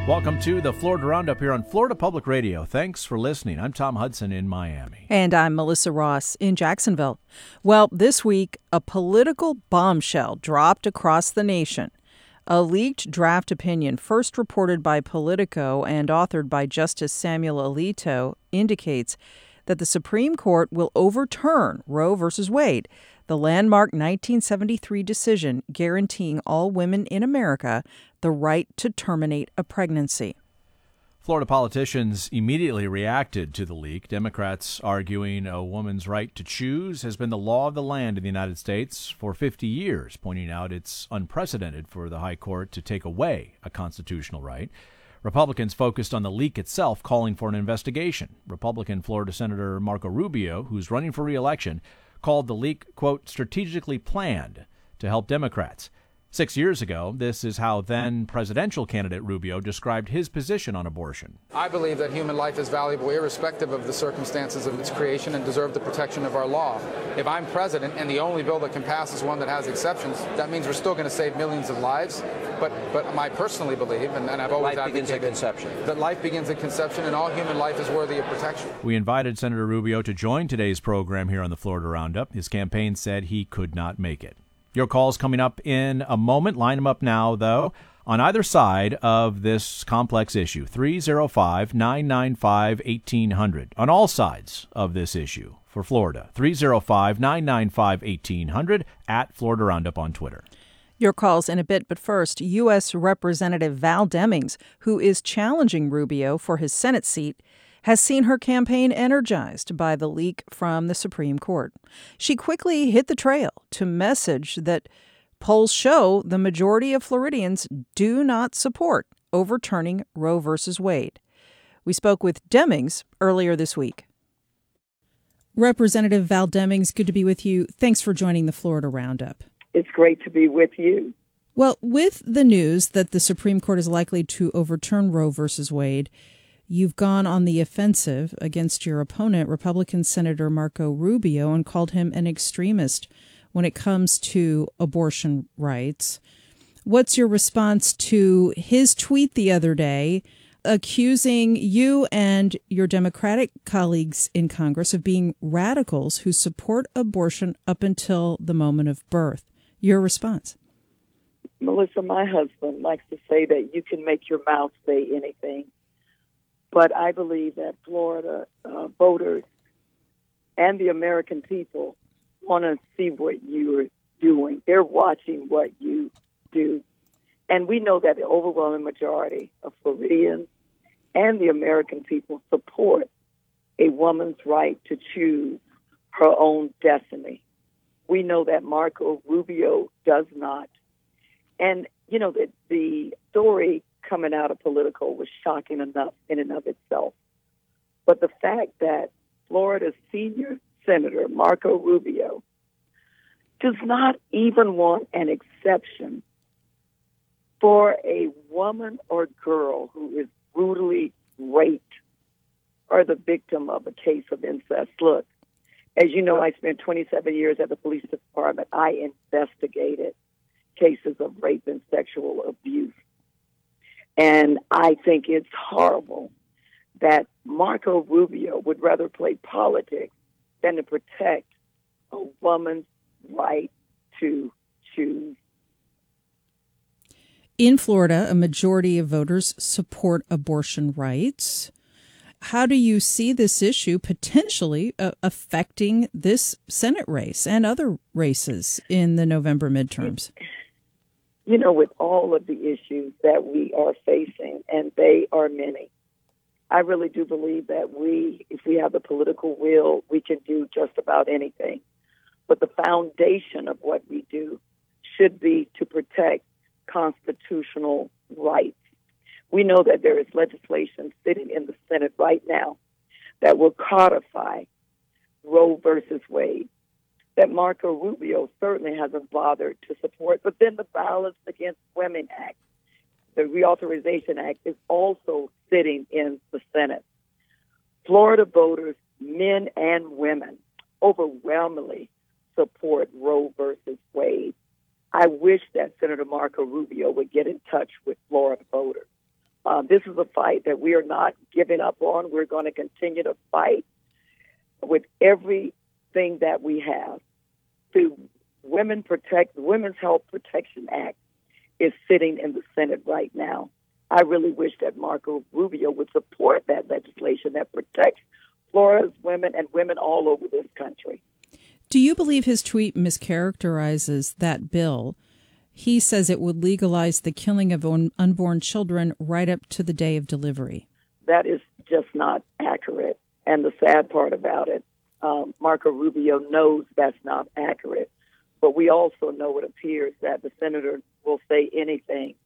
Welcome to the Florida Roundup here on Florida Public Radio. Thanks for listening. I'm Tom Hudson in Miami. And I'm Melissa Ross in Jacksonville. Well, this week, a political bombshell dropped across the nation. A leaked draft opinion, first reported by Politico and authored by Justice Samuel Alito, indicates that the Supreme Court will overturn Roe v. Wade, the landmark 1973 decision guaranteeing all women in America the right to terminate a pregnancy. Florida politicians immediately reacted to the leak, Democrats arguing a woman's right to choose has been the law of the land in the United States for 50 years, pointing out it's unprecedented for the High Court to take away a constitutional right. Republicans focused on the leak itself, calling for an investigation. Republican Florida Senator Marco Rubio, who's running for re-election, called the leak, quote, strategically planned to help Democrats. 6 years ago, this is how then presidential candidate Rubio described his position on abortion. I believe that human life is valuable irrespective of the circumstances of its creation and deserve the protection of our law. If I'm president and the only bill that can pass is one that has exceptions, that means we're still going to save millions of lives. But I personally believe, and I've always advocated, that life begins at conception and all human life is worthy of protection. We invited Senator Rubio to join today's program here on the Florida Roundup. His campaign said he could not make it. Your calls coming up in a moment. Line them up now, though, on either side of this complex issue. 305-995-1800. On all sides of this issue for Florida. 305-995-1800 at Florida Roundup on Twitter. Your calls in a bit, but first, U.S. Representative Val Demings, who is challenging Rubio for his Senate seat, has seen her campaign energized by the leak from the Supreme Court. She quickly hit the trail to message that polls show the majority of Floridians do not support overturning Roe v. Wade. We spoke with Demings earlier this week. Representative Val Demings, good to be with you. Thanks for joining the Florida Roundup. It's great to be with you. Well, with the news that the Supreme Court is likely to overturn Roe v. Wade, you've gone on the offensive against your opponent, Republican Senator Marco Rubio, and called him an extremist when it comes to abortion rights. What's your response to his tweet the other day accusing you and your Democratic colleagues in Congress of being radicals who support abortion up until the moment of birth? Your response? Melissa, my husband likes to say that you can make your mouth say anything. But I believe that Florida voters and the American people want to see what you're doing. They're watching what you do. And we know that the overwhelming majority of Floridians and the American people support a woman's right to choose her own destiny. We know that Marco Rubio does not. And, you know, the story coming out of Politico was shocking enough in and of itself. But the fact that Florida's senior senator, Marco Rubio, does not even want an exception for a woman or girl who is brutally raped or the victim of a case of incest. Look, as you know, I spent 27 years at the police department. I investigated cases of rape and sexual abuse. And I think it's horrible that Marco Rubio would rather play politics than to protect a woman's right to choose. In Florida, a majority of voters support abortion rights. How do you see this issue potentially affecting this Senate race and other races in the November midterms? You know, with all of the issues that we are facing, and they are many, I really do believe that if we have the political will, we can do just about anything. But the foundation of what we do should be to protect constitutional rights. We know that there is legislation sitting in the Senate right now that will codify Roe versus Wade, that Marco Rubio certainly hasn't bothered to support. But then the Violence Against Women Act, the Reauthorization Act, is also sitting in the Senate. Florida voters, men and women, overwhelmingly support Roe versus Wade. I wish that Senator Marco Rubio would get in touch with Florida voters. This is a fight that we are not giving up on. We're going to continue to fight with everything that we have. The Women's Health Protection Act is sitting in the Senate right now. I really wish that Marco Rubio would support that legislation that protects Florida's women and women all over this country. Do you believe his tweet mischaracterizes that bill? He says it would legalize the killing of unborn children right up to the day of delivery. That is just not accurate. And the sad part about it, Marco Rubio knows that's not accurate. But we also know it appears that the senator will say anything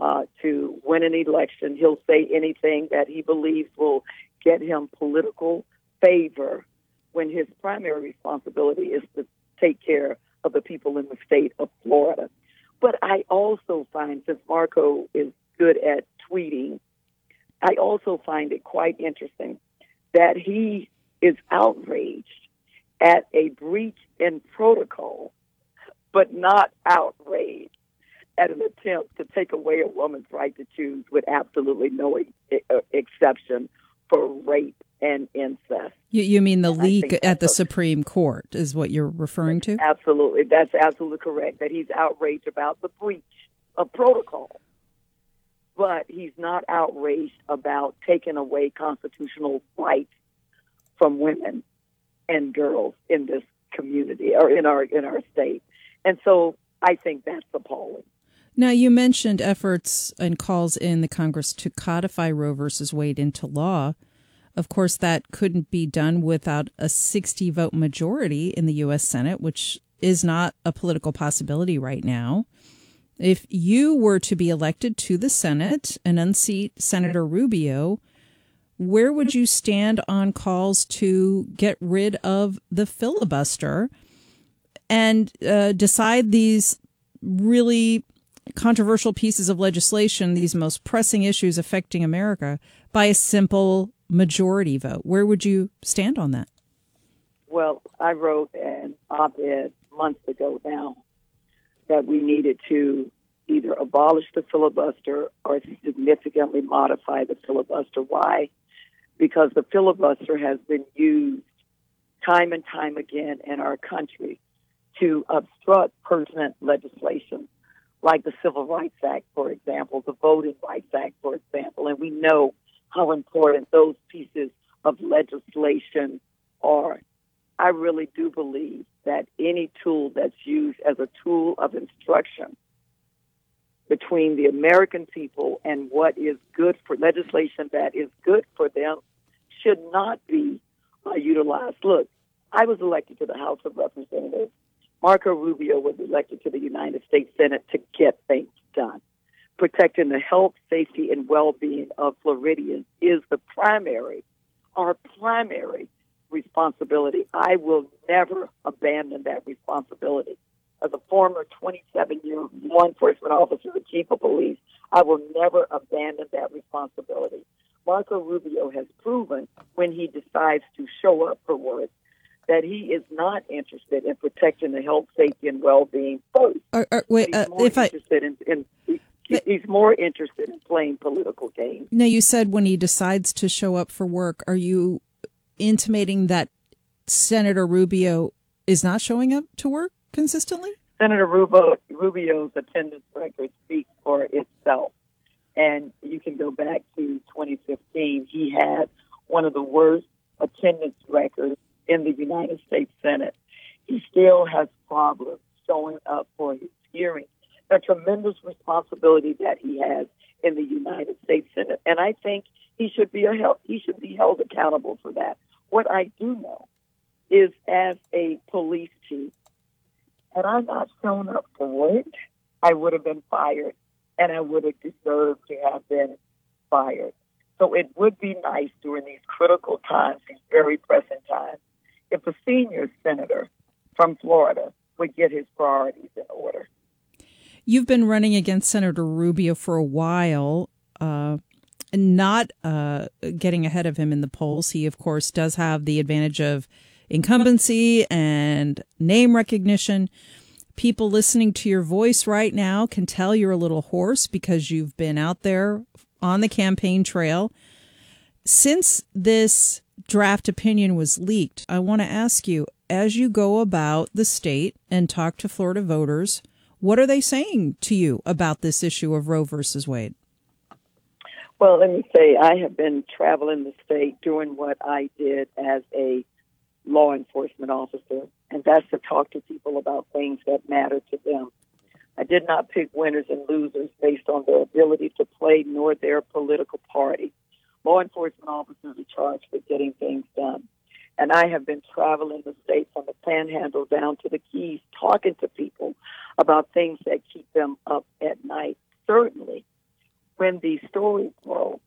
to win an election. He'll say anything that he believes will get him political favor when his primary responsibility is to take care of the people in the state of Florida. But I also find, since Marco is good at tweeting, I also find it quite interesting that he is outraged at a breach in protocol, but not outraged at an attempt to take away a woman's right to choose with absolutely no exception for rape and incest. You mean the leak at the Supreme Court is what you're referring to? Absolutely. That's absolutely correct, that he's outraged about the breach of protocol. But he's not outraged about taking away constitutional rights from women and girls in this community or in our state. And so I think that's appalling. Now, you mentioned efforts and calls in the Congress to codify Roe versus Wade into law. Of course, that couldn't be done without a 60-vote majority in the U.S. Senate, which is not a political possibility right now. If you were to be elected to the Senate and unseat Senator Rubio, where would you stand on calls to get rid of the filibuster and decide these really controversial pieces of legislation, these most pressing issues affecting America, by a simple majority vote? Where would you stand on that? Well, I wrote an op-ed months ago now that we needed to either abolish the filibuster or significantly modify the filibuster. Why? Because the filibuster has been used time and time again in our country to obstruct pertinent legislation, like the Civil Rights Act, for example, the Voting Rights Act, for example, and we know how important those pieces of legislation are. I really do believe that any tool that's used as a tool of instruction between the American people and what is good for legislation that is good for them should not be utilized. Look, I was elected to the House of Representatives. Marco Rubio was elected to the United States Senate to get things done. Protecting the health, safety, and well-being of Floridians is our primary responsibility. I will never abandon that responsibility. As a former 27-year law enforcement officer, the chief of police, I will never abandon that responsibility. Marco Rubio has proven when he decides to show up for work that he is not interested in protecting the health, safety, and well-being first. He's more interested in playing political games. Now, you said when he decides to show up for work, are you intimating that Senator Rubio is not showing up to work consistently? Senator Rubio's attendance record speaks for itself. And you can go back to 2015. He had one of the worst attendance records in the United States Senate. He still has problems showing up for his hearings. A tremendous responsibility that he has in the United States Senate, and I think he should be held accountable for that. What I do know is, as a police chief, had I not shown up for work, I would have been fired, and I would have deserved to have been fired. So it would be nice during these critical times, these very pressing times, if a senior senator from Florida would get his priorities in order. You've been running against Senator Rubio for a while, not getting ahead of him in the polls. He, of course, does have the advantage of incumbency and name recognition. People listening to your voice right now can tell you're a little hoarse because you've been out there on the campaign trail. Since this draft opinion was leaked, I want to ask you, as you go about the state and talk to Florida voters, what are they saying to you about this issue of Roe versus Wade? Well, let me say, I have been traveling the state doing what I did as a law enforcement officer, and that's to talk to people about things that matter to them. I did not pick winners and losers based on their ability to play nor their political party. Law enforcement officers are charged with getting things done. And I have been traveling the state from the Panhandle down to the Keys, talking to people about things that keep them up at night. Certainly, when these stories broke,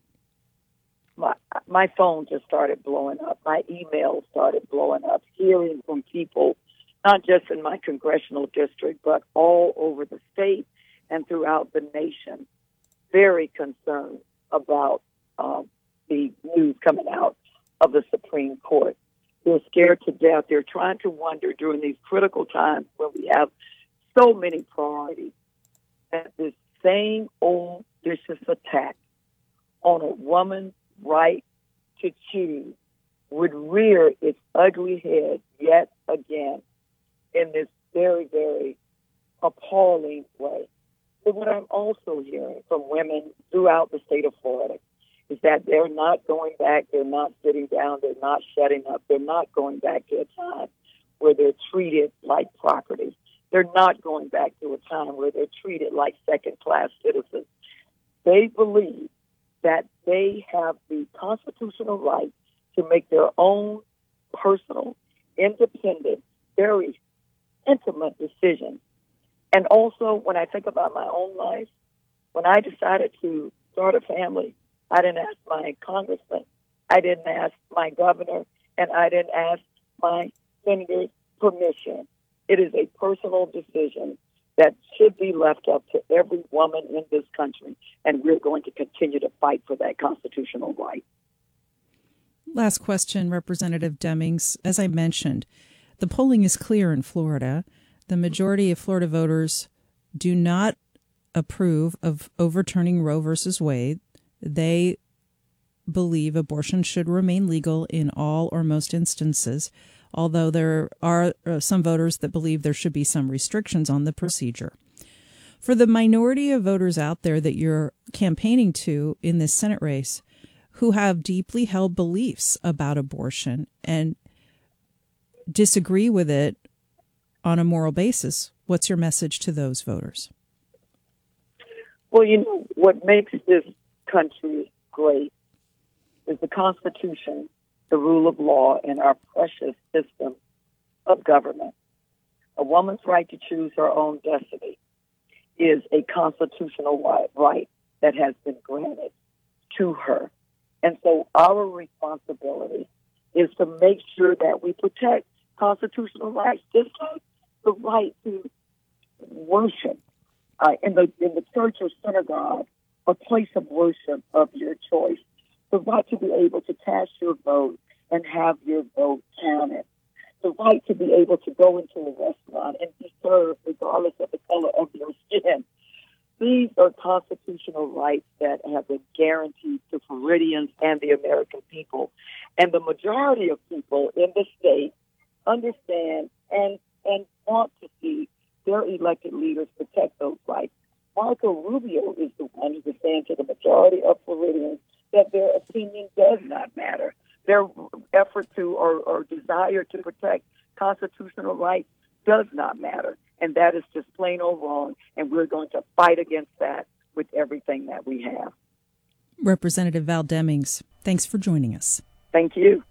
my phone just started blowing up. My emails started blowing up, hearing from people, not just in my congressional district, but all over the state and throughout the nation, very concerned about the news coming out of the Supreme Court. They're scared to death. They're trying to wonder during these critical times when we have so many priorities that this same old vicious attack on a woman's right to choose would rear its ugly head yet again in this very, very appalling way. But what I'm also hearing from women throughout the state of Florida is that they're not going back, they're not sitting down, they're not shutting up, they're not going back to a time where they're treated like property. They're not going back to a time where they're treated like second-class citizens. They believe that they have the constitutional right to make their own personal, independent, very intimate decisions. And also, when I think about my own life, when I decided to start a family, I didn't ask my congressman, I didn't ask my governor, and I didn't ask my senator's permission. It is a personal decision that should be left up to every woman in this country, and we're going to continue to fight for that constitutional right. Last question, Representative Demings. As I mentioned, the polling is clear in Florida. The majority of Florida voters do not approve of overturning Roe versus Wade. They believe abortion should remain legal in all or most instances, although there are some voters that believe there should be some restrictions on the procedure. For the minority of voters out there that you're campaigning to in this Senate race who have deeply held beliefs about abortion and disagree with it on a moral basis, what's your message to those voters? Well, you know, what makes this country great is the Constitution, the rule of law, and our precious system of government. A woman's right to choose her own destiny is a constitutional right that has been granted to her. And so our responsibility is to make sure that we protect constitutional rights, just like the right to worship in the church or synagogue, a place of worship of your choice, the right to be able to cast your vote and have your vote counted, the right to be able to go into a restaurant and be served regardless of the color of your skin. These are constitutional rights that have been guaranteed to Floridians and the American people. And the majority of people in the state understand and want to see their elected leaders protect those rights. Marco Rubio is the one who is saying to the majority of Floridians that their opinion does not matter. Their effort to or desire to protect constitutional rights does not matter. And that is just plain old wrong. And we're going to fight against that with everything that we have. Representative Val Demings, thanks for joining us. Thank you.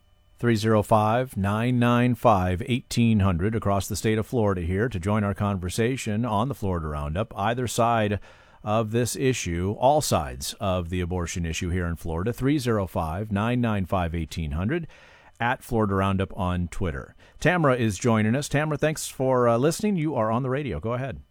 305-995-1800 across the state of Florida here to join our conversation on the Florida Roundup. Either side of this issue, all sides of the abortion issue here in Florida, 305-995-1800 at Florida Roundup on Twitter. Tamara is joining us. Tamara, thanks for listening. You are on the radio. Go ahead.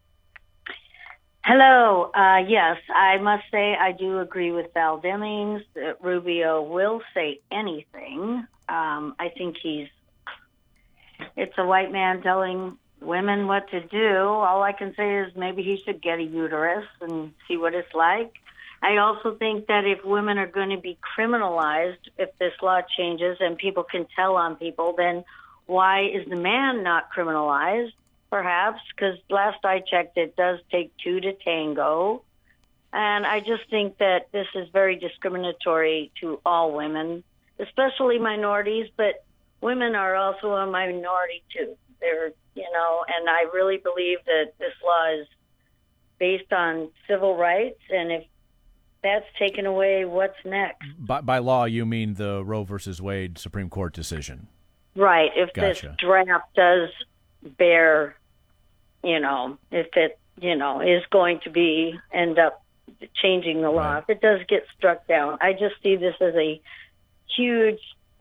Hello. Yes, I must say I do agree with Val Demings that Rubio will say anything. I think it's a white man telling women what to do. All I can say is maybe he should get a uterus and see what it's like. I also think that if women are going to be criminalized, if this law changes and people can tell on people, then why is the man not criminalized? Perhaps because last I checked, it does take two to tango. And I just think that this is very discriminatory to all women, especially minorities, but women are also a minority too. They're, and I really believe that this law is based on civil rights, and if that's taken away, what's next? By law, you mean the Roe versus Wade Supreme Court decision? Right. If Gotcha. This draft does bear, if it, is going to end up changing the law, Right. if it does get struck down, I just see this as a huge,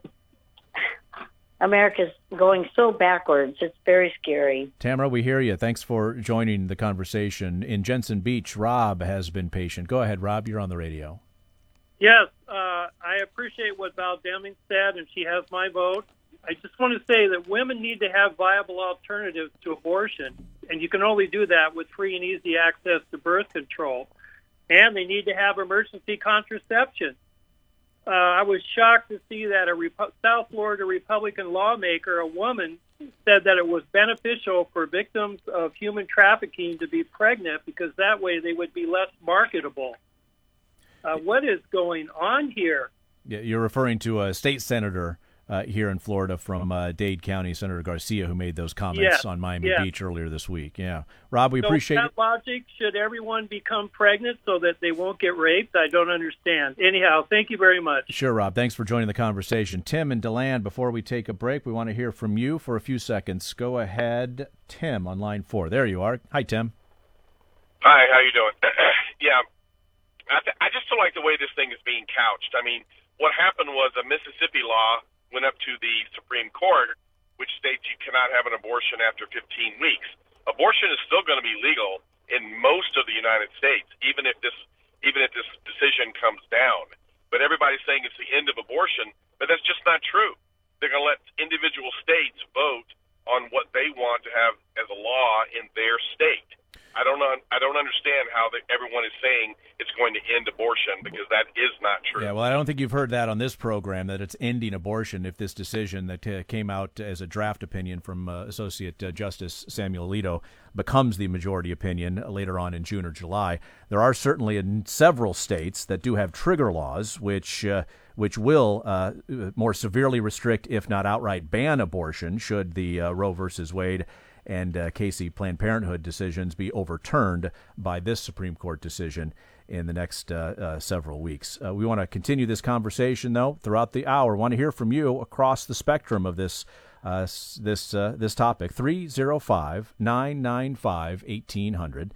America's going so backwards. It's very scary. Tamara, we hear you. Thanks for joining the conversation. In Jensen Beach, Rob has been patient. Go ahead, Rob. You're on the radio. Yes, I appreciate what Val Deming said, and she has my vote. I just want to say that women need to have viable alternatives to abortion, and you can only do that with free and easy access to birth control. And they need to have emergency contraception. I was shocked to see that a South Florida Republican lawmaker, a woman, said that it was beneficial for victims of human trafficking to be pregnant because that way they would be less marketable. What is going on here? Yeah, you're referring to a state senator here in Florida from Dade County, Senator Garcia, who made those comments on Miami Beach earlier this week. Yeah, Rob, we appreciate that logic. Should everyone become pregnant so that they won't get raped? I don't understand. Anyhow, thank you very much. Sure, Rob. Thanks for joining the conversation. Tim and DeLand, before we take a break, we want to hear from you for a few seconds. Go ahead, Tim, on line 4. There you are. Hi, Tim. Hi, how you doing? Yeah, I just don't like the way this thing is being couched. I mean, what happened was a Mississippi law went up to the Supreme Court, which states you cannot have an abortion after 15 weeks. Abortion is still going to be legal in most of the United States, even if this decision comes down. But everybody's saying it's the end of abortion, but that's just not true. They're going to let individual states vote on what they want to have as a law in their state. I don't understand how everyone is saying it's going to end abortion, because that is not true. Yeah, well, I don't think you've heard that on this program, that it's ending abortion if this decision that came out as a draft opinion from Associate Justice Samuel Alito becomes the majority opinion later on in June or July. There are certainly several states that do have trigger laws which will more severely restrict, if not outright ban, abortion should the Roe versus Wade and Casey Planned Parenthood decisions be overturned by this Supreme Court decision in the next several weeks. We want to continue this conversation, though, throughout the hour. We want to hear from you across the spectrum of this topic. 305-995-1800.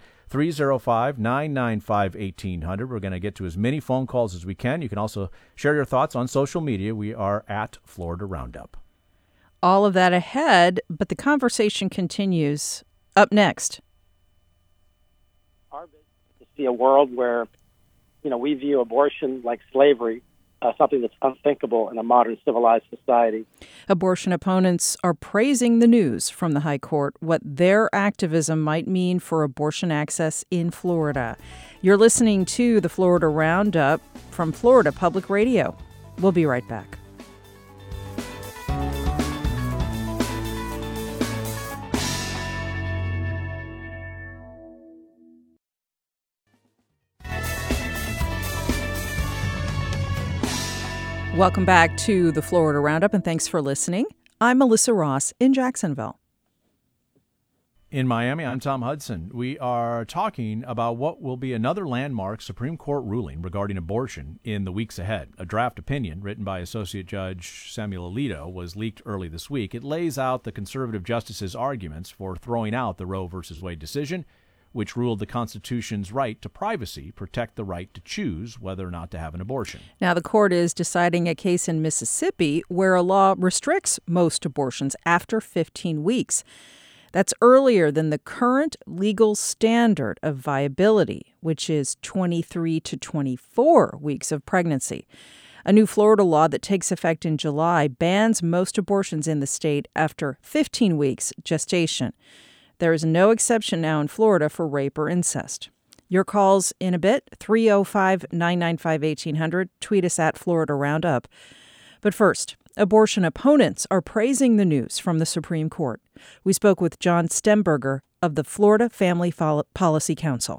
305-995-1800. We're going to get to as many phone calls as we can. You can also share your thoughts on social media. We are at Florida Roundup. All of that ahead, but the conversation continues. Up next. Our business is to see a world where, we view abortion like slavery, something that's unthinkable in a modern civilized society. Abortion opponents are praising the news from the High Court, what their activism might mean for abortion access in Florida. You're listening to the Florida Roundup from Florida Public Radio. We'll be right back. Welcome back to the Florida Roundup, and thanks for listening. I'm Melissa Ross in Jacksonville. In Miami, I'm Tom Hudson. We are talking about what will be another landmark Supreme Court ruling regarding abortion in the weeks ahead. A draft opinion written by Associate Judge Samuel Alito was leaked early this week. It lays out the conservative justices' arguments for throwing out the Roe v. Wade decision, which ruled the Constitution's right to privacy protect the right to choose whether or not to have an abortion. Now, the court is deciding a case in Mississippi where a law restricts most abortions after 15 weeks. That's earlier than the current legal standard of viability, which is 23 to 24 weeks of pregnancy. A new Florida law that takes effect in July bans most abortions in the state after 15 weeks gestation. There is no exception now in Florida for rape or incest. Your calls in a bit, 305-995-1800. Tweet us at Florida Roundup. But first, abortion opponents are praising the news from the Supreme Court. We spoke with John Stemberger of the Florida Family Policy Council.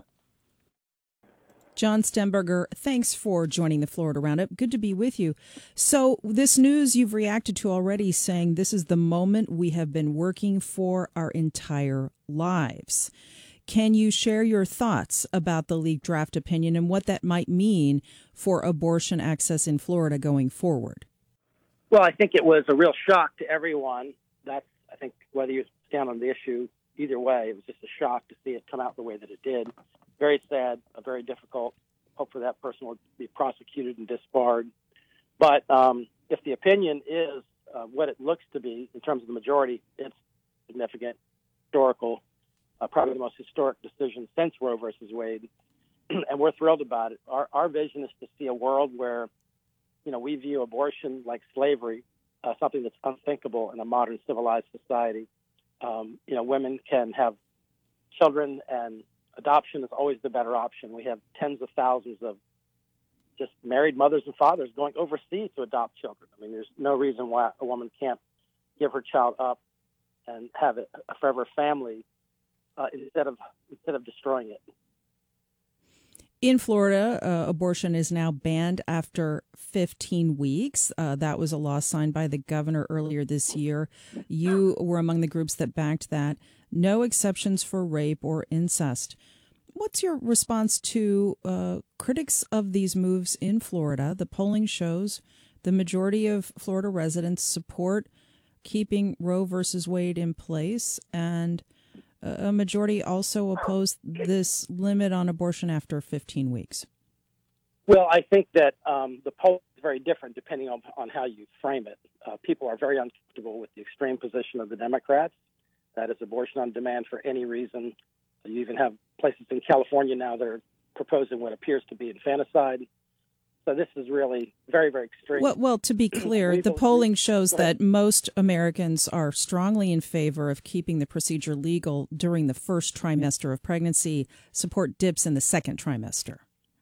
John Stemberger, thanks for joining the Florida Roundup. Good to be with you. So this news you've reacted to already, saying this is the moment we have been working for our entire lives. Can you share your thoughts about the leaked draft opinion and what that might mean for abortion access in Florida going forward? Well, I think it was a real shock to everyone. I think whether you stand on the issue, either way, it was just a shock to see it come out the way that it did. Very sad, very difficult. Hopefully that person will be prosecuted and disbarred. But if the opinion is what it looks to be in terms of the majority, it's significant, historical, probably the most historic decision since Roe versus Wade. And we're thrilled about it. Our vision is to see a world where, we view abortion like slavery, something that's unthinkable in a modern civilized society. Women can have children, and adoption is always the better option. We have tens of thousands of just married mothers and fathers going overseas to adopt children. I mean, there's no reason why a woman can't give her child up and have a forever family instead of destroying it. In Florida, abortion is now banned after 15 weeks. That was a law signed by the governor earlier this year. You were among the groups that backed that. No exceptions for rape or incest. What's your response to critics of these moves in Florida? The polling shows the majority of Florida residents support keeping Roe versus Wade in place, and a majority also oppose this limit on abortion after 15 weeks. Well, I think that the poll is very different depending on how you frame it. People are very uncomfortable with the extreme position of the Democrats. That is abortion on demand for any reason. You even have places in California now that are proposing what appears to be infanticide. So this is really very, very extreme. Well, to be clear, the polling shows that most Americans are strongly in favor of keeping the procedure legal during the first trimester of pregnancy, support dips in the second trimester.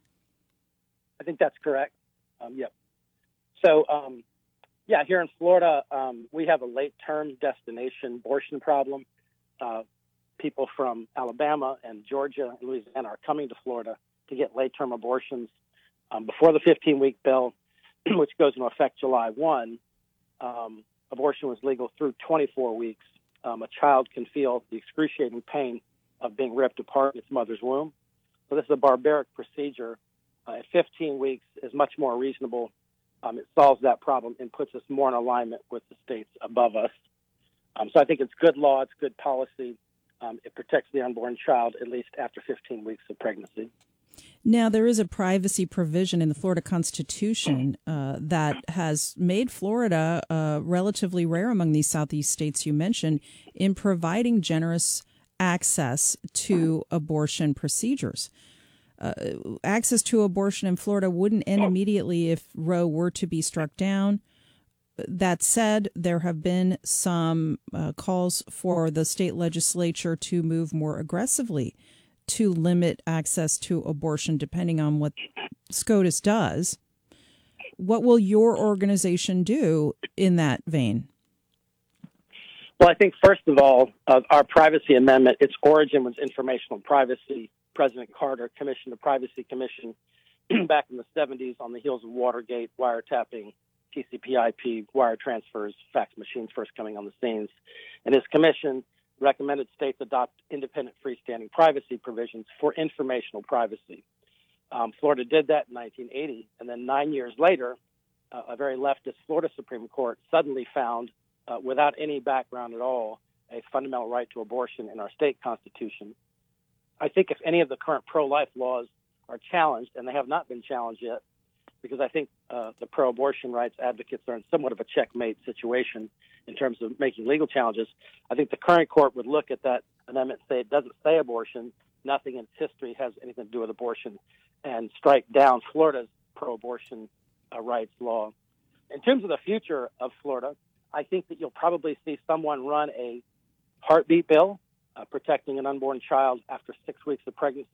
I think that's correct. Yep. So, here in Florida, we have a late-term destination abortion problem. People from Alabama and Georgia and Louisiana are coming to Florida to get late-term abortions. Before the 15-week bill, which goes into effect July 1, abortion was legal through 24 weeks. A child can feel the excruciating pain of being ripped apart in its mother's womb. So this is a barbaric procedure. At 15 weeks is much more reasonable. It solves that problem and puts us more in alignment with the states above us. So I think it's good law, it's good policy. It protects the unborn child at least after 15 weeks of pregnancy. Now, there is a privacy provision in the Florida Constitution that has made Florida relatively rare among these Southeast states you mentioned in providing generous access to abortion procedures. Access to abortion in Florida wouldn't end immediately if Roe were to be struck down. That said, there have been some calls for the state legislature to move more aggressively to limit access to abortion, depending on what SCOTUS does. What will your organization do in that vein? Well, I think, first of all, our privacy amendment, its origin was informational privacy. President Carter commissioned a privacy commission back in the 70s on the heels of Watergate, wiretapping, TCP/IP, wire transfers, fax machines first coming on the scenes. And his commission recommended states adopt independent freestanding privacy provisions for informational privacy. Florida did that in 1980, and then 9 years later, a very leftist Florida Supreme Court suddenly found, without any background at all, a fundamental right to abortion in our state constitution. I think if any of the current pro-life laws are challenged, and they have not been challenged yet, because I think the pro-abortion rights advocates are in somewhat of a checkmate situation in terms of making legal challenges. I think the current court would look at that amendment and say it doesn't say abortion, nothing in its history has anything to do with abortion, and strike down Florida's pro-abortion rights law. In terms of the future of Florida, I think that you'll probably see someone run a heartbeat bill protecting an unborn child after 6 weeks of pregnancy.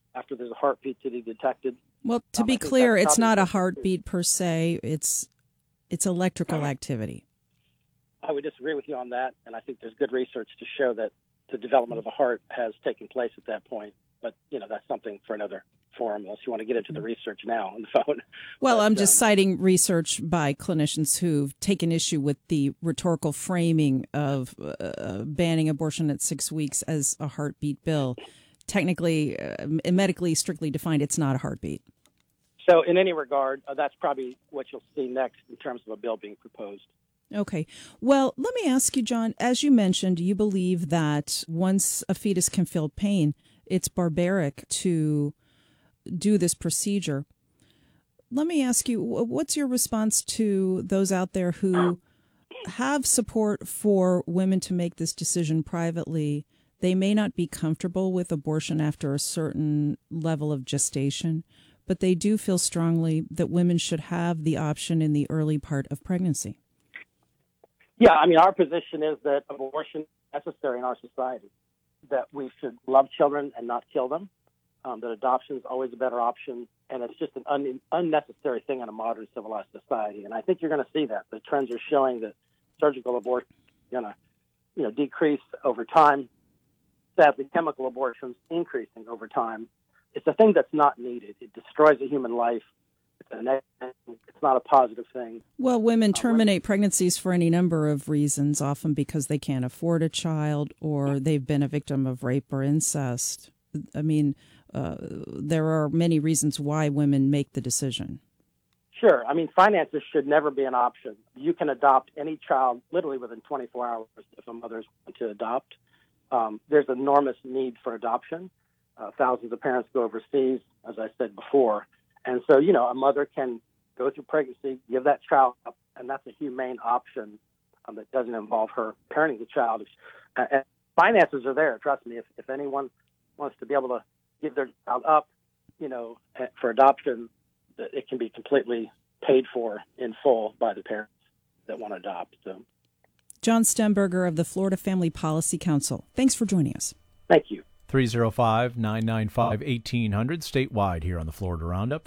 after there's a heartbeat to be detected. Well, to be clear, it's not a heartbeat per se. It's electrical activity. I would disagree with you on that, and I think there's good research to show that the development of a heart has taken place at that point. But, that's something for another forum, unless you want to get into the research now on the phone. Well, but, I'm just citing research by clinicians who've taken issue with the rhetorical framing of banning abortion at 6 weeks as a heartbeat bill. Technically, medically, strictly defined, it's not a heartbeat. So in any regard, that's probably what you'll see next in terms of a bill being proposed. Okay. Well, let me ask you, John, as you mentioned, you believe that once a fetus can feel pain, it's barbaric to do this procedure. Let me ask you, what's your response to those out there who have support for women to make this decision privately? They may not be comfortable with abortion after a certain level of gestation, but they do feel strongly that women should have the option in the early part of pregnancy. Yeah, our position is that abortion is necessary in our society, that we should love children and not kill them, that adoption is always a better option, and it's just an unnecessary thing in a modern civilized society. And I think you're going to see that. The trends are showing that surgical abortion is going to decrease over time. Sadly, chemical abortions increasing over time. It's a thing that's not needed. It destroys a human life. It's not a positive thing. Well, women terminate pregnancies for any number of reasons, often because they can't afford a child or they've been a victim of rape or incest. There are many reasons why women make the decision. Sure. Finances should never be an option. You can adopt any child literally within 24 hours if a mother's going to adopt. There's enormous need for adoption. Thousands of parents go overseas, as I said before. And so, a mother can go through pregnancy, give that child up, and that's a humane option that doesn't involve her parenting the child. And finances are there. Trust me, if anyone wants to be able to give their child up, for adoption, it can be completely paid for in full by the parents that want to adopt. So, John Stemberger of the Florida Family Policy Council, thanks for joining us. Thank you. 305-995-1800, statewide here on the Florida Roundup,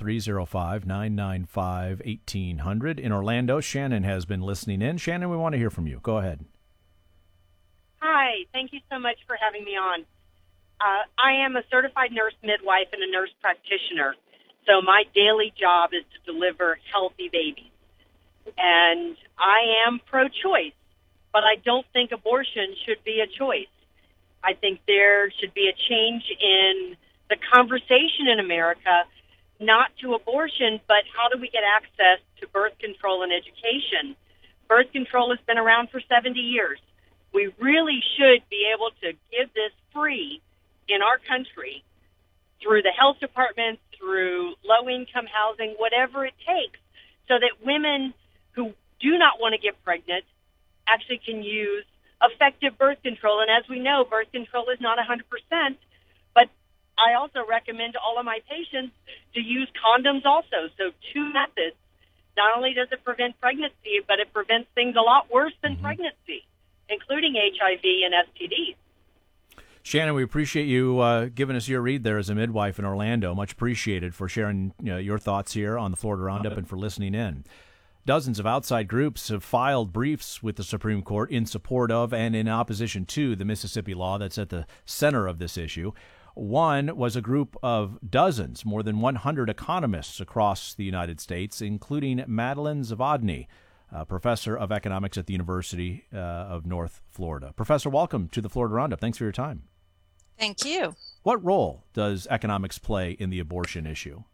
305-995-1800. In Orlando, Shannon has been listening in. Shannon, we want to hear from you. Go ahead. Hi, thank you so much for having me on. I am a certified nurse midwife and a nurse practitioner, so my daily job is to deliver healthy babies. And I am pro-choice, but I don't think abortion should be a choice. I think there should be a change in the conversation in America, not to abortion, but how do we get access to birth control and education? Birth control has been around for 70 years. We really should be able to give this free in our country through the health department, through low-income housing, whatever it takes, so that women who do not want to get pregnant actually can use effective birth control. And as we know, birth control is not 100%, but I also recommend to all of my patients to use condoms also. So two methods. Not only does it prevent pregnancy, but it prevents things a lot worse than pregnancy, including HIV and STDs. Shannon, we appreciate you giving us your read there as a midwife in Orlando. Much appreciated for sharing your thoughts here on the Florida Roundup and for listening in. Dozens of outside groups have filed briefs with the Supreme Court in support of and in opposition to the Mississippi law that's at the center of this issue. One was a group of dozens, more than 100 economists across the United States, including Madeline Zavodny, professor of economics at the University of North Florida. Professor, welcome to the Florida Roundup. Thanks for your time. Thank you. What role does economics play in the abortion issue?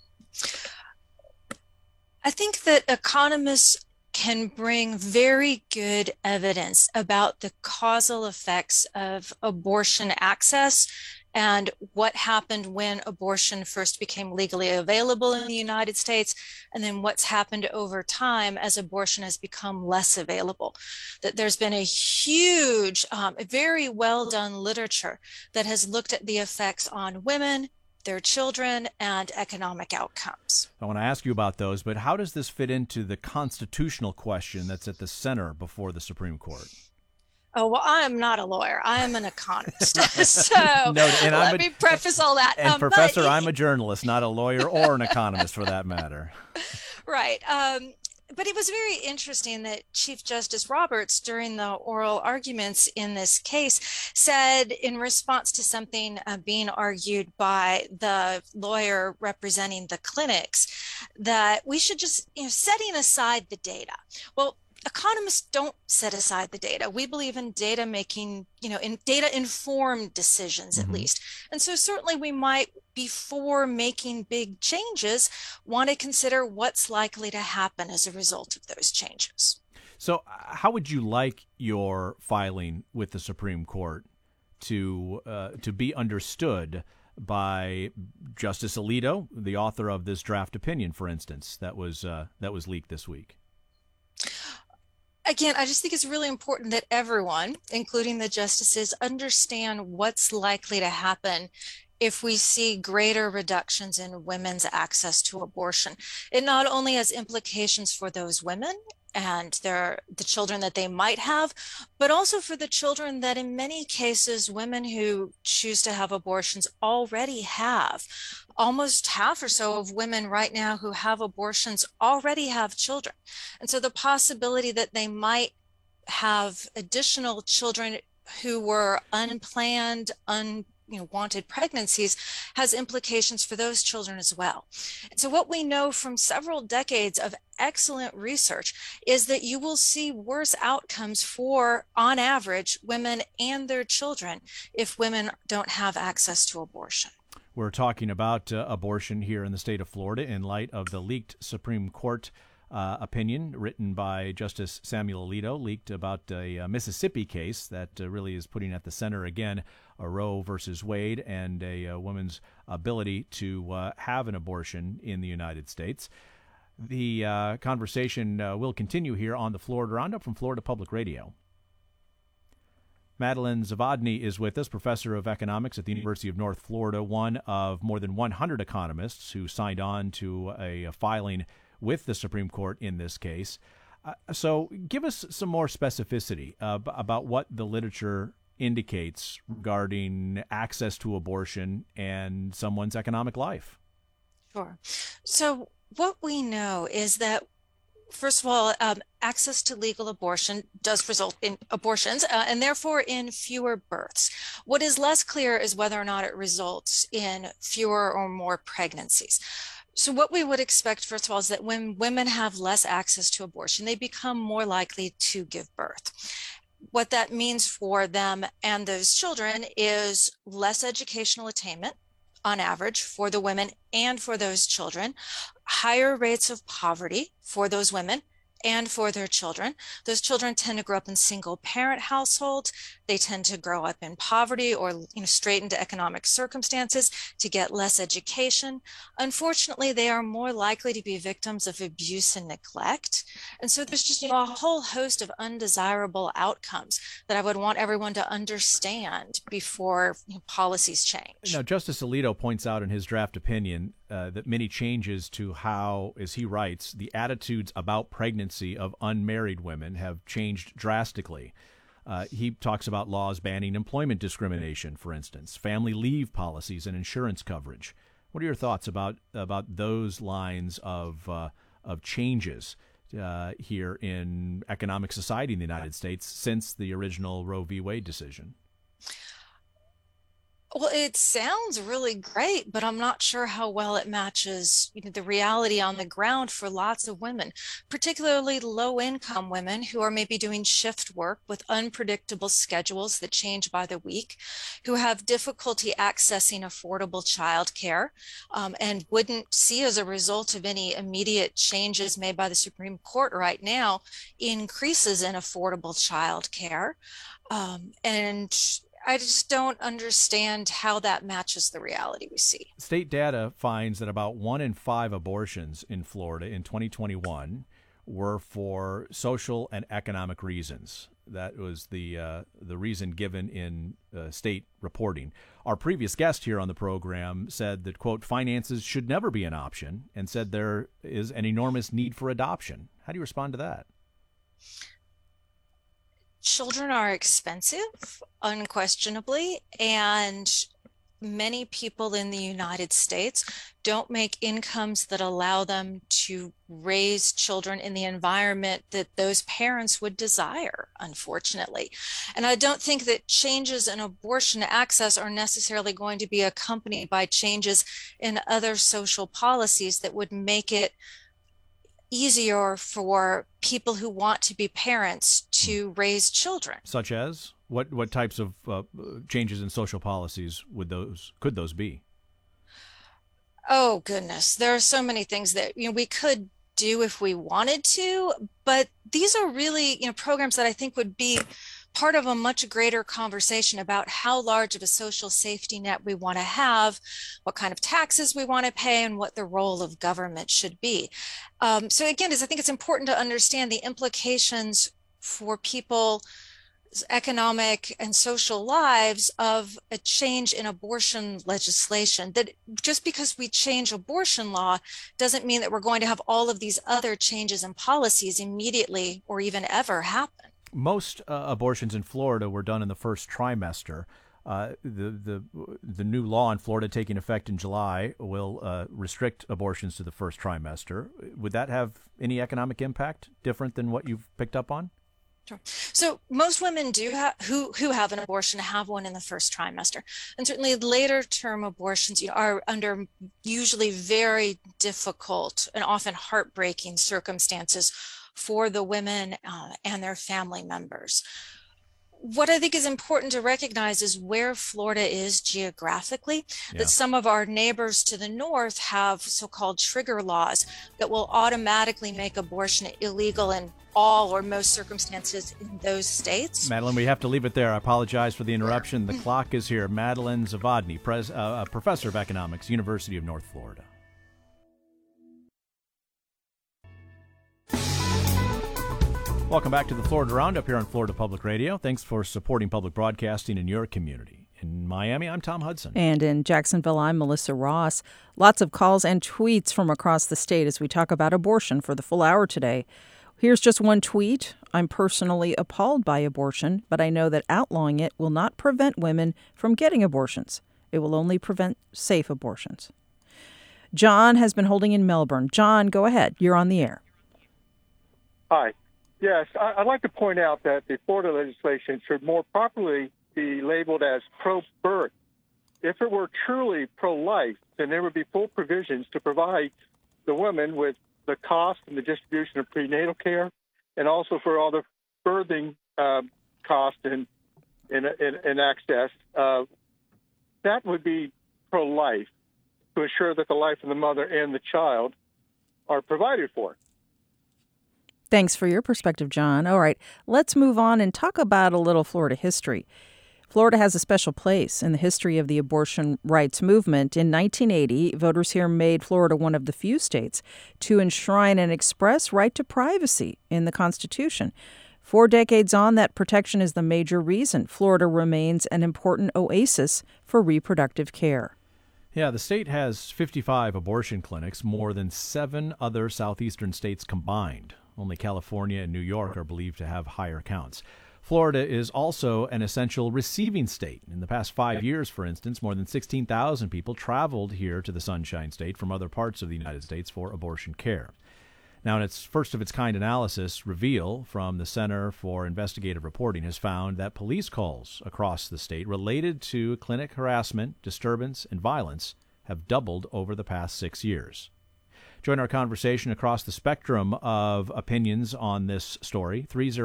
I think that economists can bring very good evidence about the causal effects of abortion access and what happened when abortion first became legally available in the United States, and then what's happened over time as abortion has become less available. That there's been a huge, very well done literature that has looked at the effects on women, their children, and economic outcomes. I want to ask you about those, but how does this fit into the constitutional question that's at the center before the Supreme Court? Oh, well, I am not a lawyer. I am an economist. So let me preface all that. And Professor, I'm a journalist, not a lawyer or an economist for that matter. Right. But it was very interesting that Chief Justice Roberts, during the oral arguments in this case, said in response to something being argued by the lawyer representing the clinics, that we should just, setting aside the data. Well, economists don't set aside the data. We believe in data making, in data informed decisions at least. And so certainly we might, before making big changes, want to consider what's likely to happen as a result of those changes. So how would you like your filing with the Supreme Court to be understood by Justice Alito, the author of this draft opinion, for instance, that was leaked this week? Again, I just think it's really important that everyone, including the justices, understand what's likely to happen if we see greater reductions in women's access to abortion. It not only has implications for those women and the children that they might have, but also for the children that in many cases women who choose to have abortions already have. Almost half or so of women right now who have abortions already have children. And so the possibility that they might have additional children who were unplanned, wanted pregnancies has implications for those children as well. And so what we know from several decades of excellent research is that you will see worse outcomes for, on average, women and their children if women don't have access to abortion. We're talking about abortion here in the state of Florida in light of the leaked Supreme Court opinion written by Justice Samuel Alito, leaked about a Mississippi case that really is putting at the center again a Roe versus Wade and a woman's ability to have an abortion in the United States. The conversation will continue here on the Florida Roundup from Florida Public Radio. Madeline Zavadny is with us, professor of economics at the University of North Florida, one of more than 100 economists who signed on to a filing with the Supreme Court in this case. So give us some more specificity about what the literature indicates regarding access to abortion and someone's economic life. Sure. So what we know is that, first of all, access to legal abortion does result in abortions and therefore in fewer births. What is less clear is whether or not it results in fewer or more pregnancies. So what we would expect, first of all, is that when women have less access to abortion, they become more likely to give birth. What that means for them and those children is less educational attainment on average for the women and for those children, higher rates of poverty for those women and for their children. Those children tend to grow up in single parent households. They tend to grow up in poverty or straight into economic circumstances to get less education. Unfortunately, they are more likely to be victims of abuse and neglect. And so there's just a whole host of undesirable outcomes that I would want everyone to understand before policies change. Now, Justice Alito points out in his draft opinion that many changes to how, as he writes, the attitudes about pregnancy of unmarried women have changed drastically. He talks about laws banning employment discrimination, for instance, family leave policies and insurance coverage. What are your thoughts about those lines of changes here in economic society in the United States since the original Roe v. Wade decision? Well, it sounds really great, but I'm not sure how well it matches the reality on the ground for lots of women, particularly low-income women who are maybe doing shift work with unpredictable schedules that change by the week, who have difficulty accessing affordable childcare, and wouldn't see as a result of any immediate changes made by the Supreme Court right now increases in affordable childcare. And I just don't understand how that matches the reality we see. State data finds that about 1 in 5 abortions in Florida in 2021 were for social and economic reasons. That was the reason given in state reporting. Our previous guest here on the program said that, quote, finances should never be an option, and said there is an enormous need for adoption. How do you respond to that? children are expensive, unquestionably, and many people in the United States don't make incomes that allow them to raise children in the environment that those parents would desire, unfortunately. And I don't think that changes in abortion access are necessarily going to be accompanied by changes in other social policies that would make it easier for people who want to be parents to raise children. Such as? What types of changes in social policies could those be? Oh, goodness. There are so many things that we could do if we wanted to, but these are really programs that I think would be part of a much greater conversation about how large of a social safety net we want to have, what kind of taxes we want to pay, and what the role of government should be. So again, I think it's important to understand the implications for people's economic and social lives of a change in abortion legislation. That just because we change abortion law doesn't mean that we're going to have all of these other changes in policies immediately or even ever happen. Most abortions in Florida were done in the first trimester. The new law in Florida taking effect in July will restrict abortions to the first trimester. Would that have any economic impact different than what you've picked up on? Sure. So most women who have an abortion have one in the first trimester, and certainly later term abortions are under usually very difficult and often heartbreaking circumstances for the women and their family members. What I think is important to recognize is where Florida is geographically, that some of our neighbors to the north have so-called trigger laws that will automatically make abortion illegal in all or most circumstances in those states. Madeline, we have to leave it there. I apologize for the interruption. The clock is here. Madeline Zavadny, professor of economics, University of North Florida. Welcome back to the Florida Roundup here on Florida Public Radio. Thanks for supporting public broadcasting in your community. In Miami, I'm Tom Hudson. And in Jacksonville, I'm Melissa Ross. Lots of calls and tweets from across the state as we talk about abortion for the full hour today. Here's just one tweet. I'm personally appalled by abortion, but I know that outlawing it will not prevent women from getting abortions. It will only prevent safe abortions. John has been holding in Melbourne. John, go ahead. You're on the air. Hi. Yes, I'd like to point out that the Florida legislation should more properly be labeled as pro-birth. If it were truly pro-life, then there would be full provisions to provide the women with the cost and the distribution of prenatal care, and also for all the birthing cost and access. That would be pro-life, to ensure that the life of the mother and the child are provided for. Thanks for your perspective, John. All right, let's move on and talk about a little Florida history. Florida has a special place in the history of the abortion rights movement. In 1980, voters here made Florida one of the few states to enshrine an express right to privacy in the Constitution. 4 decades on, that protection is the major reason Florida remains an important oasis for reproductive care. Yeah, the state has 55 abortion clinics, more than 7 other southeastern states combined. Only California and New York are believed to have higher counts. Florida is also an essential receiving state. In the past 5 years, for instance, more than 16,000 people traveled here to the Sunshine State from other parts of the United States for abortion care. Now, in its first-of-its-kind analysis, Reveal from the Center for Investigative Reporting has found that police calls across the state related to clinic harassment, disturbance, and violence have doubled over the past 6 years. Join our conversation across the spectrum of opinions on this story.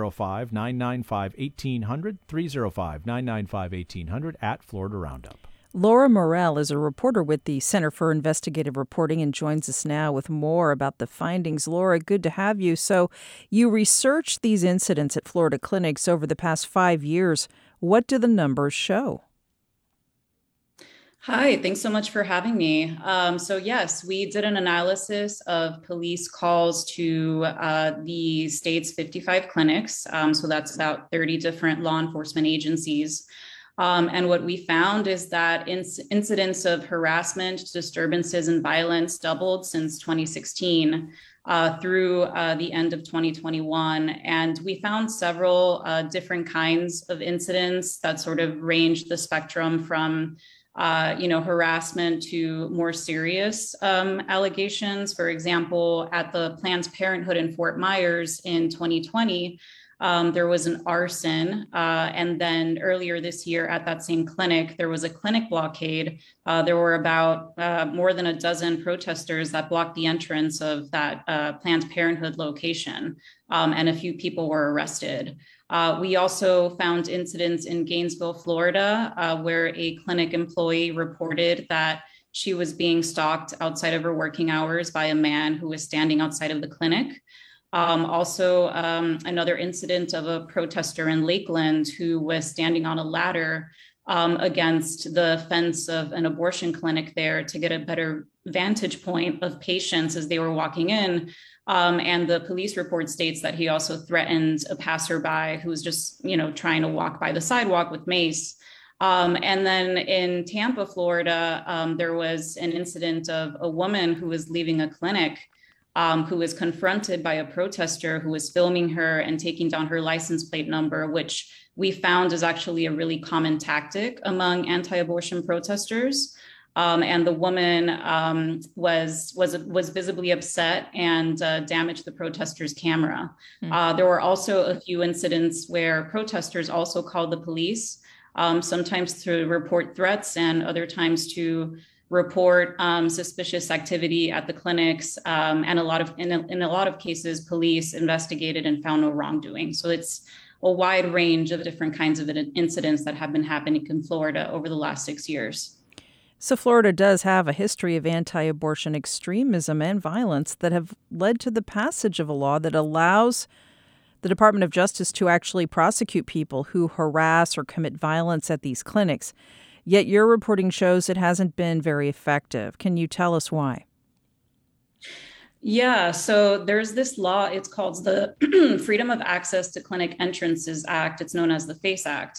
305-995-1800, 305-995-1800 at Florida Roundup. Laura Morell is a reporter with the Center for Investigative Reporting and joins us now with more about the findings. Laura, good to have you. So you researched these incidents at Florida clinics over the past 5 years. What do the numbers show? Hi, thanks so much for having me. So yes, we did an analysis of police calls to the state's 55 clinics. So that's about 30 different law enforcement agencies. And what we found is that incidents of harassment, disturbances, and violence doubled since 2016 through the end of 2021. And we found several different kinds of incidents that sort of ranged the spectrum from harassment to more serious allegations. For example, at the Planned Parenthood in Fort Myers in 2020, there was an arson. And then earlier this year at that same clinic, there was a clinic blockade. There were about more than a dozen protesters that blocked the entrance of that Planned Parenthood location, and a few people were arrested. We also found incidents in Gainesville, Florida, where a clinic employee reported that she was being stalked outside of her working hours by a man who was standing outside of the clinic. Another incident of a protester in Lakeland who was standing on a ladder against the fence of an abortion clinic there to get a better vantage point of patients as they were walking in. And the police report states that he also threatened a passerby who was just, trying to walk by the sidewalk with mace. And then in Tampa, Florida, there was an incident of a woman who was leaving a clinic who was confronted by a protester who was filming her and taking down her license plate number, which we found is actually a really common tactic among anti-abortion protesters. And the woman was visibly upset and damaged the protester's camera. There were also a few incidents where protesters also called the police, sometimes to report threats and other times to report suspicious activity at the clinics, and in a lot of cases, police investigated and found no wrongdoing. So it's a wide range of different kinds of incidents that have been happening in Florida over the last 6 years. So Florida does have a history of anti-abortion extremism and violence that have led to the passage of a law that allows the Department of Justice to actually prosecute people who harass or commit violence at these clinics. Yet your reporting shows it hasn't been very effective. Can you tell us why? Yeah, so there's this law. It's called the Freedom of Access to Clinic Entrances Act. It's known as the FACE Act.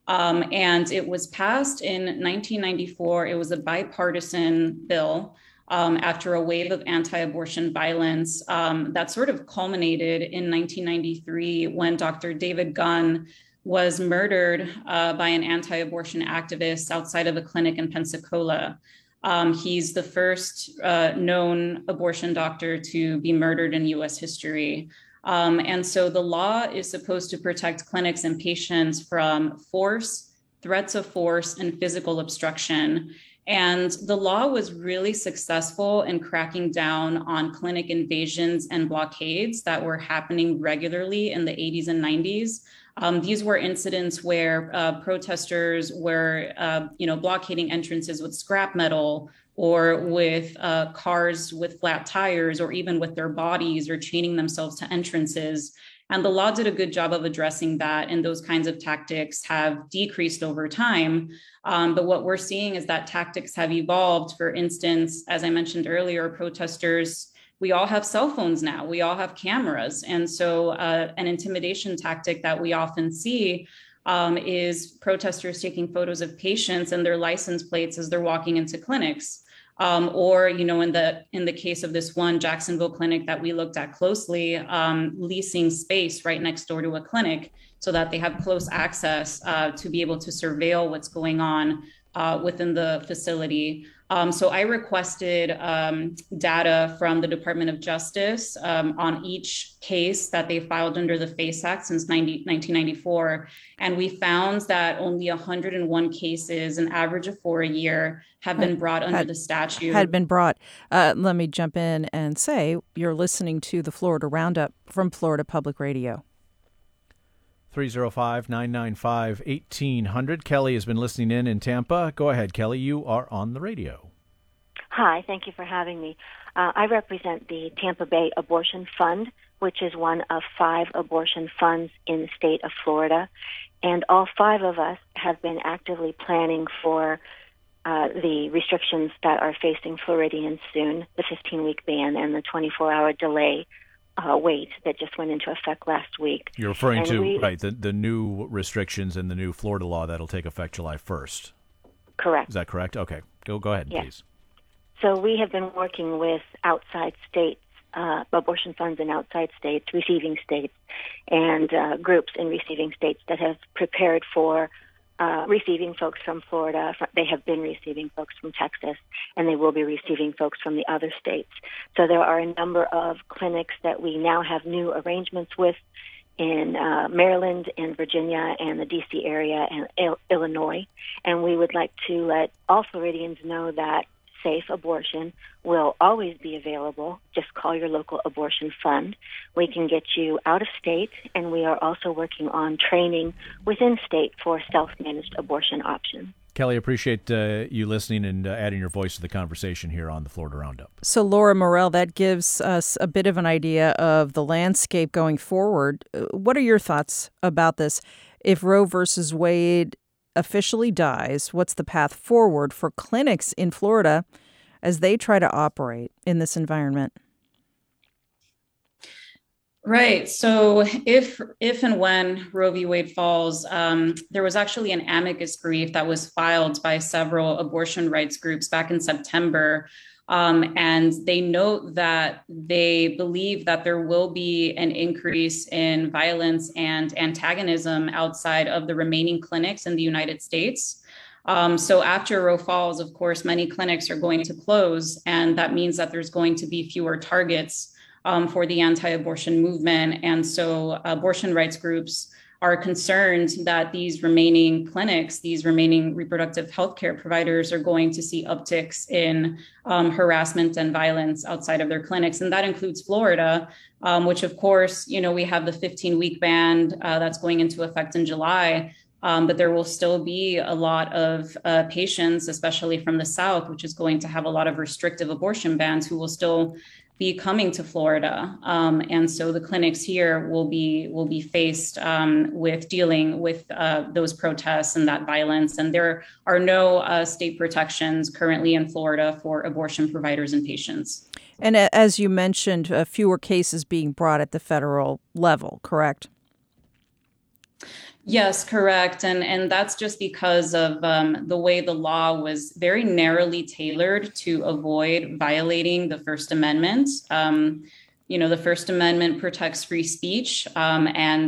And it was passed in 1994. It was a bipartisan bill after a wave of anti-abortion violence that sort of culminated in 1993 when Dr. David Gunn was murdered by an anti-abortion activist outside of a clinic in Pensacola. He's the first known abortion doctor to be murdered in U.S. history. And so the law is supposed to protect clinics and patients from force, threats of force, and physical obstruction. And the law was really successful in cracking down on clinic invasions and blockades that were happening regularly in the 80s and 90s. These were incidents where protesters were, blockading entrances with scrap metal or with cars with flat tires, or even with their bodies, or chaining themselves to entrances. And the law did a good job of addressing that, and those kinds of tactics have decreased over time. But what we're seeing is that tactics have evolved. For instance, as I mentioned earlier, protesters, we all have cell phones now, we all have cameras. And so an intimidation tactic that we often see is protesters taking photos of patients and their license plates as they're walking into clinics. Or, in the case of this one Jacksonville clinic that we looked at closely, leasing space right next door to a clinic so that they have close access to be able to surveil what's going on within the facility. So I requested data from the Department of Justice on each case that they filed under the FACE Act since 1994. And we found that only 101 cases, an average of 4 a year, have been brought under the statute. Had been brought. Let me jump in and say you're listening to the Florida Roundup from Florida Public Radio. 305-995-1800. Kelly has been listening in Tampa. Go ahead, Kelly. You are on the radio. Hi, thank you for having me. I represent the Tampa Bay Abortion Fund, which is one of 5 abortion funds in the state of Florida. And all 5 of us have been actively planning for the restrictions that are facing Floridians soon, the 15-week ban and the 24-hour delay weight that just went into effect last week. You're referring to the new restrictions and the new Florida law that'll take effect July 1st. Correct. Is that correct? Okay. Go ahead, please. So we have been working with outside states, abortion funds in outside states, receiving states, and groups in receiving states that have prepared for receiving folks from Florida. They have been receiving folks from Texas, and they will be receiving folks from the other states. So there are a number of clinics that we now have new arrangements with in Maryland and Virginia and the D.C. area and Illinois. And we would like to let all Floridians know that safe abortion will always be available. Just call your local abortion fund. We can get you out of state, and we are also working on training within state for self-managed abortion options. Kelly, appreciate you listening and adding your voice to the conversation here on the Florida Roundup. So, Laura Morrell, that gives us a bit of an idea of the landscape going forward. What are your thoughts about this? If Roe versus Wade officially dies, what's the path forward for clinics in Florida as they try to operate in this environment? Right. So if and when Roe v. Wade falls, there was actually an amicus brief that was filed by several abortion rights groups back in September. And they note that they believe that there will be an increase in violence and antagonism outside of the remaining clinics in the United States. So after Roe falls, of course, many clinics are going to close, and that means that there's going to be fewer targets for the anti-abortion movement. And so abortion rights groups are concerned that these remaining clinics, these remaining reproductive health care providers are going to see upticks in harassment and violence outside of their clinics. And that includes Florida, which, of course, we have the 15-week ban that's going into effect in July. But there will still be a lot of patients, especially from the South, which is going to have a lot of restrictive abortion bans, who will still be coming to Florida. And so the clinics here will be faced with dealing with those protests and that violence. And there are no state protections currently in Florida for abortion providers and patients. And as you mentioned, fewer cases being brought at the federal level, correct? Yes, correct. And that's just because of the way the law was very narrowly tailored to avoid violating the First Amendment. The First Amendment protects free speech, and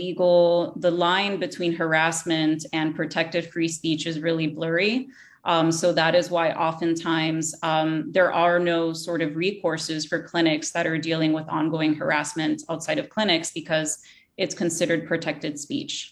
the line between harassment and protected free speech is really blurry. So that is why oftentimes there are no sort of recourses for clinics that are dealing with ongoing harassment outside of clinics, because it's considered protected speech.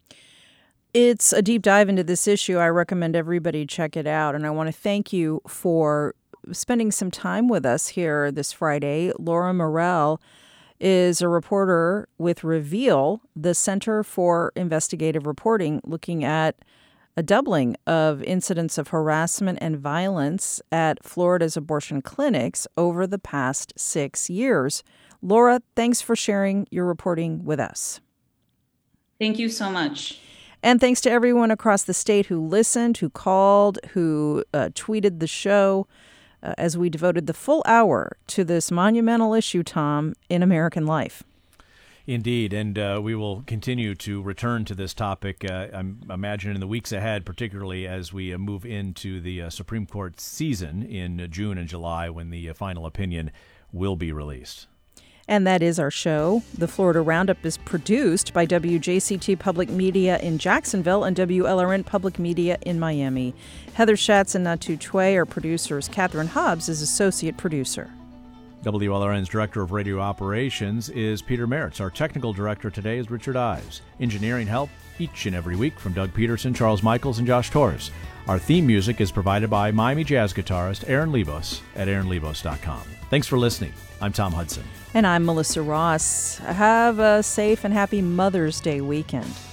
It's a deep dive into this issue. I recommend everybody check it out. And I want to thank you for spending some time with us here this Friday. Laura Morrell is a reporter with Reveal, the Center for Investigative Reporting, looking at a doubling of incidents of harassment and violence at Florida's abortion clinics over the past 6 years. Laura, thanks for sharing your reporting with us. Thank you so much. And thanks to everyone across the state who listened, who called, who tweeted the show as we devoted the full hour to this monumental issue, Tom, in American life. Indeed, and we will continue to return to this topic, I'm imagining in the weeks ahead, particularly as we move into the Supreme Court season in June and July, when the final opinion will be released. And that is our show. The Florida Roundup is produced by WJCT Public Media in Jacksonville and WLRN Public Media in Miami. Heather Schatz and Natu Chue are producers. Catherine Hobbs is associate producer. WLRN's Director of Radio Operations is Peter Meritz. Our technical director today is Richard Ives. Engineering help each and every week from Doug Peterson, Charles Michaels, and Josh Torres. Our theme music is provided by Miami jazz guitarist Aaron Lebos at aaronlebos.com. Thanks for listening. I'm Tom Hudson. And I'm Melissa Ross. Have a safe and happy Mother's Day weekend.